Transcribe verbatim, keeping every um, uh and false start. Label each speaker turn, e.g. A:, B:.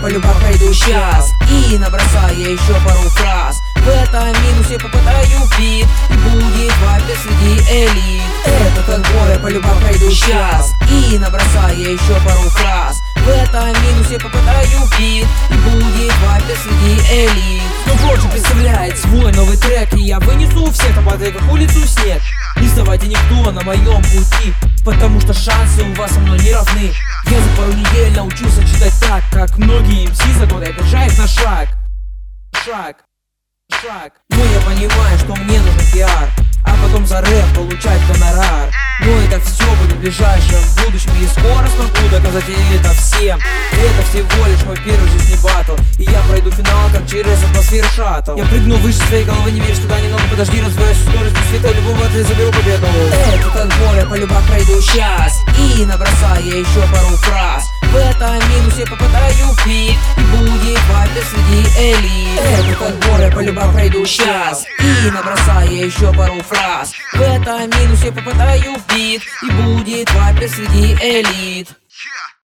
A: полюбовь пройду сейчас и набросаю я еще пару фраз. В этом минусе попытаю бит, и будет вайпер среди элит. Этот отбор я полюбовь пройду сейчас и набросаю я еще пару фраз. В этом минусе попытаю бит, и будет вайпер среди элит. Но Проджи представляет свой новый трек, и я вынесу всех ободрей, как улицу в снег. Не вставайте никто на моем пути, потому что шансы у вас со мной не равны. Я за пару недель научился читать так, как многие эм си за год опережают на шаг. Шаг, шаг. Но я понимаю, что мне нужен пиар, а потом за рэп получать гонорар. Но это все будет в ближайшем будущем, и скоро смогу доказать это всем. Это всего лишь мой первый жизненный баттл, и я пройду финал, как через атмосферу шаттл. Я прыгну выше своей головы, не веришь туда немного, подожди, развиваюсь в скорость света, любого ты заберу победу. Этот отбор я полюбовь пройду сейчас и набросаю я еще пару фраз. В этом минусе попытаю бит, и будет вайпер среди элит. Этот отбор я полюбовь пройду сейчас и набросаю я еще пару фраз. В этом минусе попытаю бит, и будет вайпер среди элит.